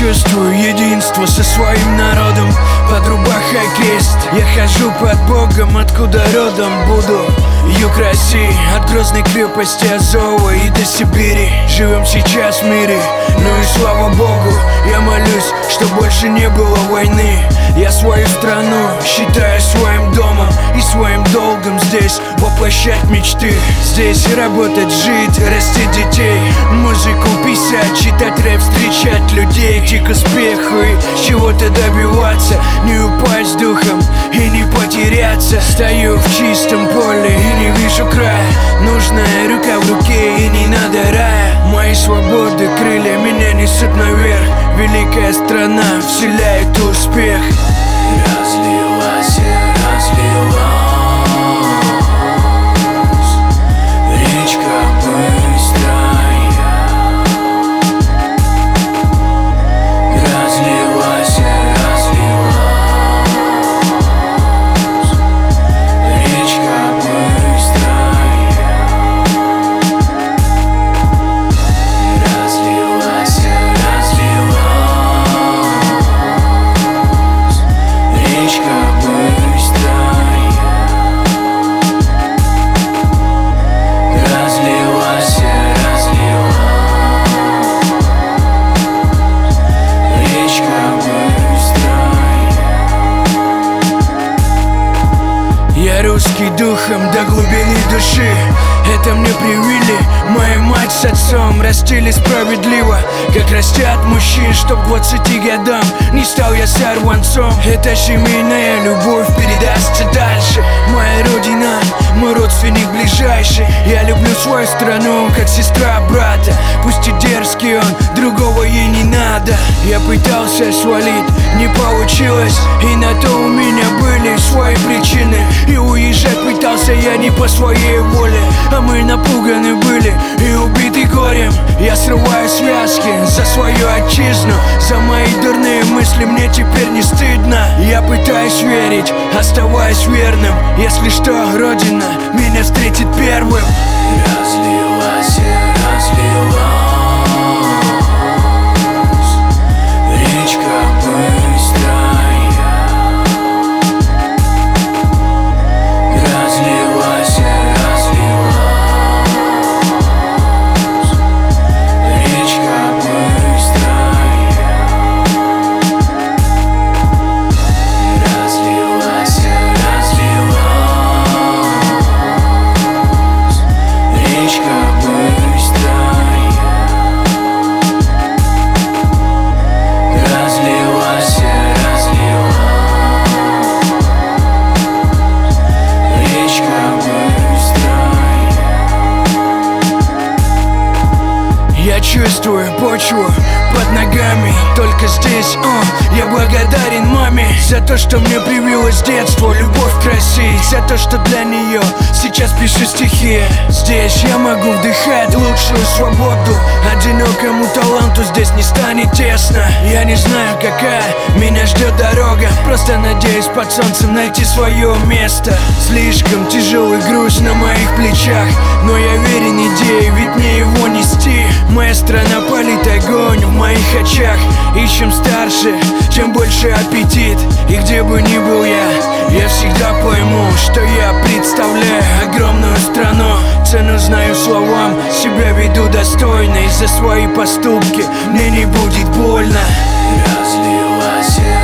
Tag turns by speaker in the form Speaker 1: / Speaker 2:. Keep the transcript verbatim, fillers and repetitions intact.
Speaker 1: чувствую единство со своим народом. Под рубахой крест, я хожу под Богом, откуда родом буду. Юг России, от грозной крепости Азова и до Сибири. Живем сейчас в мире, ну и слава Богу. Я молюсь, что больше не было войны. Я свою страну считаю своим домом и своим долгом здесь воплощать мечты. Здесь работать, жить, растить детей, музыку писать, читать рэп, встречать людей, идти к успеху и чего-то добиваться, не упасть духом и не потеряться. Стою в чистом поле и не вижу края, нужная рука в руке и не надо рая. Мои свободы крылья меня несут наверх, великая страна вселяет успех.
Speaker 2: Разлилась, разлилась речка быстрая. Разлилась, разлилась речка быстрая. Разлилась, разлилась речка быстрая. Разлилась, разлилась речка быстрая.
Speaker 1: Я русский духом до глубины души. Это мне привили моя мать с отцом. Растили справедливо, как растят мужчин, чтоб к двадцати годам не стал я сорванцом. Эта семейная любовь передастся дальше. Моя родина, мой родственник ближайший. Я люблю свою страну, как сестра брата. Пусть и дерзкий он, другого ей не надо. Я пытался свалить, не получилось, и на то у меня были свои причины. И уезжать пытался я не по своей воле, а мы напуганы были и убиты горем. Я срываю связки за свою отчизну, за мои дурные мысли мне теперь не стыдно. Я пытаюсь верить, оставаясь верным. Если что, Родина меня встретит первым.
Speaker 2: Разлилась, разлилась речка быстрая. Разлилась, разлилась речка быстрая. Разлилась, разлилась речка быстрая. Разлилась, разлилась речка быстрая.
Speaker 1: Я чувствую почву под ногами. Только здесь, о, я благодарен маме за то, что мне привилось с детства любовь к России, за то, что для нее сейчас пишу стихи. Здесь я могу вдыхать лучшую свободу. Одинокому таланту здесь не станет тесно. Я не знаю, какая меня ждет дорога, просто надеюсь под солнцем найти свое место. Слишком тяжелый груз на моих плечах, но я верен идее, ведь мне его нести. Моя страна палит огонь в моих очах. Ищем старше, чем больше аппетит. И где бы ни был я, я всегда пойму, что я представляю огромную страну. Цену знаю словам, себя веду достойно, и за свои поступки мне не будет больно.
Speaker 2: Разлилась,